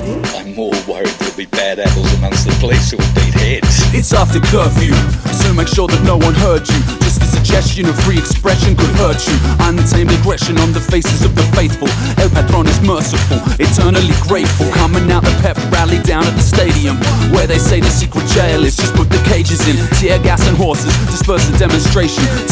worried? I'm more worried there'll be bad apples amongst the police who'll beat heads. It's after curfew, so make sure that no one heard you. Just a suggestion of free expression could hurt you. Untamed aggression on the faces of the faithful. El Patron is merciful, eternally grateful. Coming out the pep rally down at the stadium, where they say the secret jail is. Just put the cages in, tear gas and horses, disperse the demonstration.